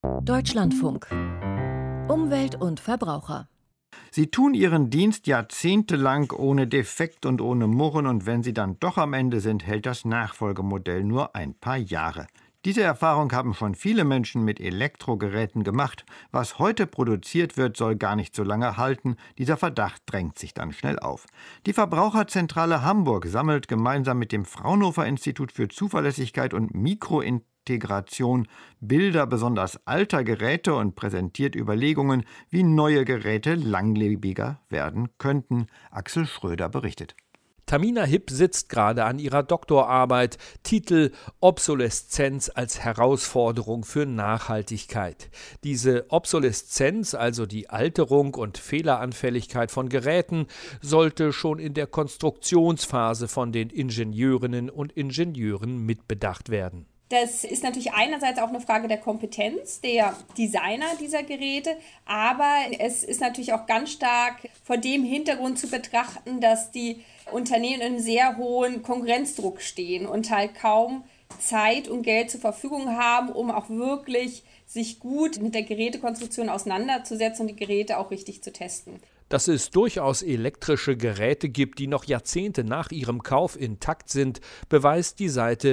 Deutschlandfunk. Umwelt und Verbraucher. Sie tun ihren Dienst jahrzehntelang ohne Defekt und ohne Murren, und wenn sie dann doch am Ende sind, hält das Nachfolgemodell nur ein paar Jahre. Diese Erfahrung haben schon viele Menschen mit Elektrogeräten gemacht. Was heute produziert wird, soll gar nicht so lange halten. Dieser Verdacht drängt sich dann schnell auf. Die Verbraucherzentrale Hamburg sammelt gemeinsam mit dem Fraunhofer Institut für Zuverlässigkeit und Mikrointegration Bilder besonders alter Geräte und präsentiert Überlegungen, wie neue Geräte langlebiger werden könnten. Axel Schröder berichtet. Tamina Hipp sitzt gerade an ihrer Doktorarbeit, Titel Obsoleszenz als Herausforderung für Nachhaltigkeit. Diese Obsoleszenz, also die Alterung und Fehleranfälligkeit von Geräten, sollte schon in der Konstruktionsphase von den Ingenieurinnen und Ingenieuren mitbedacht werden. Das ist natürlich einerseits auch eine Frage der Kompetenz der Designer dieser Geräte, aber es ist natürlich auch ganz stark vor dem Hintergrund zu betrachten, dass die Unternehmen in einem sehr hohen Konkurrenzdruck stehen und halt kaum Zeit und Geld zur Verfügung haben, um auch wirklich sich gut mit der Gerätekonstruktion auseinanderzusetzen und die Geräte auch richtig zu testen. Dass es durchaus elektrische Geräte gibt, die noch Jahrzehnte nach ihrem Kauf intakt sind, beweist die Seite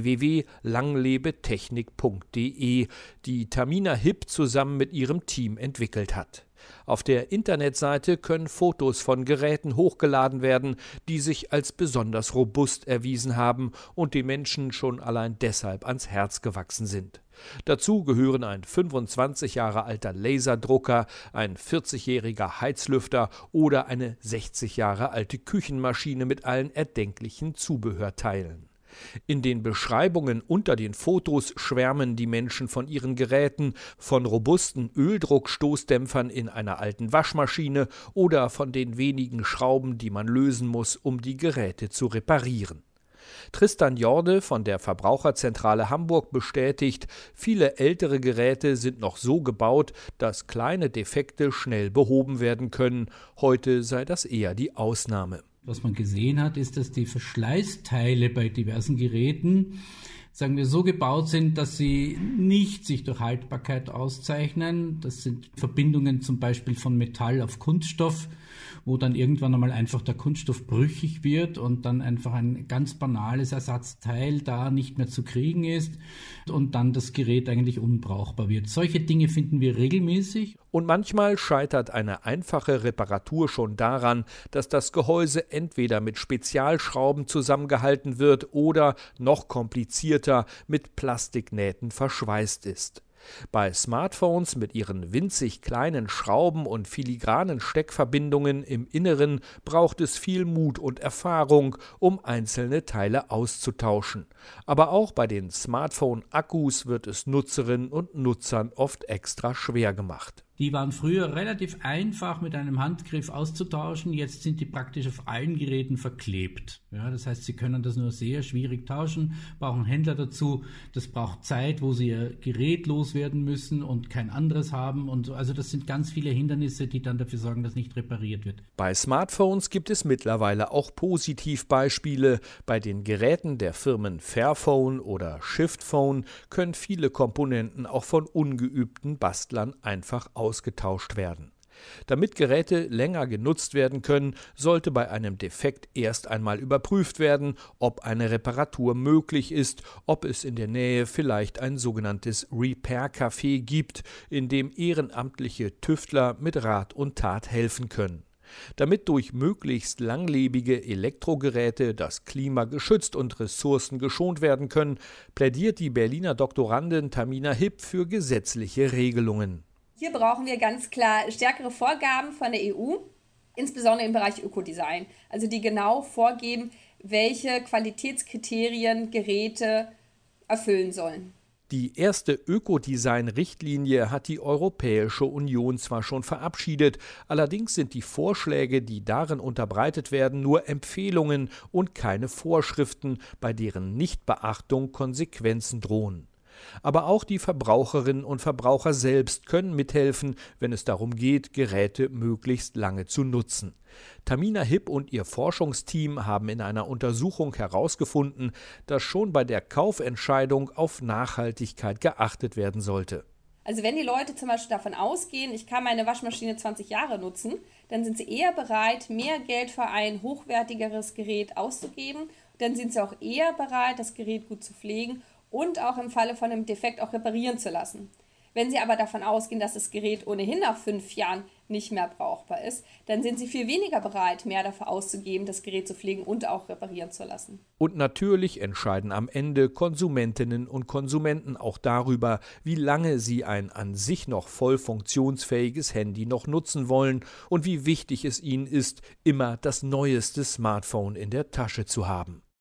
www.langlebetechnik.de, die Tamina Hipp zusammen mit ihrem Team entwickelt hat. Auf der Internetseite können Fotos von Geräten hochgeladen werden, die sich als besonders robust erwiesen haben und den Menschen schon allein deshalb ans Herz gewachsen sind. Dazu gehören ein 25 Jahre alter Laserdrucker, ein 40-jähriger Heizlüfter oder eine 60 Jahre alte Küchenmaschine mit allen erdenklichen Zubehörteilen. In den Beschreibungen unter den Fotos schwärmen die Menschen von ihren Geräten, von robusten Öldruckstoßdämpfern in einer alten Waschmaschine oder von den wenigen Schrauben, die man lösen muss, um die Geräte zu reparieren. Tristan Jorde von der Verbraucherzentrale Hamburg bestätigt, viele ältere Geräte sind noch so gebaut, dass kleine Defekte schnell behoben werden können. Heute sei das eher die Ausnahme. Was man gesehen hat, ist, dass die Verschleißteile bei diversen Geräten, sagen wir, so gebaut sind, dass sie nicht sich durch Haltbarkeit auszeichnen. Das sind Verbindungen zum Beispiel von Metall auf Kunststoff, wo dann irgendwann einmal einfach der Kunststoff brüchig wird und dann einfach ein ganz banales Ersatzteil da nicht mehr zu kriegen ist und dann das Gerät eigentlich unbrauchbar wird. Solche Dinge finden wir regelmäßig. Und manchmal scheitert eine einfache Reparatur schon daran, dass das Gehäuse entweder mit Spezialschrauben zusammengehalten wird oder, noch komplizierter, mit Plastiknähten verschweißt ist. Bei Smartphones mit ihren winzig kleinen Schrauben und filigranen Steckverbindungen im Inneren braucht es viel Mut und Erfahrung, um einzelne Teile auszutauschen. Aber auch bei den Smartphone-Akkus wird es Nutzerinnen und Nutzern oft extra schwer gemacht. Die waren früher relativ einfach mit einem Handgriff auszutauschen, jetzt sind die praktisch auf allen Geräten verklebt. Ja, das heißt, sie können das nur sehr schwierig tauschen, brauchen Händler dazu, das braucht Zeit, wo sie ihr Gerät loswerden müssen und kein anderes haben. Und so. Also das sind ganz viele Hindernisse, die dann dafür sorgen, dass nicht repariert wird. Bei Smartphones gibt es mittlerweile auch Positivbeispiele. Bei den Geräten der Firmen Fairphone oder Shiftphone können viele Komponenten auch von ungeübten Bastlern einfach ausgetauscht werden. Damit Geräte länger genutzt werden können, sollte bei einem Defekt erst einmal überprüft werden, ob eine Reparatur möglich ist, ob es in der Nähe vielleicht ein sogenanntes Repair-Café gibt, in dem ehrenamtliche Tüftler mit Rat und Tat helfen können. Damit durch möglichst langlebige Elektrogeräte das Klima geschützt und Ressourcen geschont werden können, plädiert die Berliner Doktorandin Tamina Hipp für gesetzliche Regelungen. Hier brauchen wir ganz klar stärkere Vorgaben von der EU, insbesondere im Bereich Ökodesign, also die genau vorgeben, welche Qualitätskriterien Geräte erfüllen sollen. Die erste Ökodesign-Richtlinie hat die Europäische Union zwar schon verabschiedet, allerdings sind die Vorschläge, die darin unterbreitet werden, nur Empfehlungen und keine Vorschriften, bei deren Nichtbeachtung Konsequenzen drohen. Aber auch die Verbraucherinnen und Verbraucher selbst können mithelfen, wenn es darum geht, Geräte möglichst lange zu nutzen. Tamina Hipp und ihr Forschungsteam haben in einer Untersuchung herausgefunden, dass schon bei der Kaufentscheidung auf Nachhaltigkeit geachtet werden sollte. Also wenn die Leute zum Beispiel davon ausgehen, ich kann meine Waschmaschine 20 Jahre nutzen, dann sind sie eher bereit, mehr Geld für ein hochwertigeres Gerät auszugeben. Dann sind sie auch eher bereit, das Gerät gut zu pflegen und auch im Falle von einem Defekt auch reparieren zu lassen. Wenn Sie aber davon ausgehen, dass das Gerät ohnehin nach 5 Jahren nicht mehr brauchbar ist, dann sind Sie viel weniger bereit, mehr dafür auszugeben, das Gerät zu pflegen und auch reparieren zu lassen. Und natürlich entscheiden am Ende Konsumentinnen und Konsumenten auch darüber, wie lange sie ein an sich noch voll funktionsfähiges Handy noch nutzen wollen und wie wichtig es ihnen ist, immer das neueste Smartphone in der Tasche zu haben.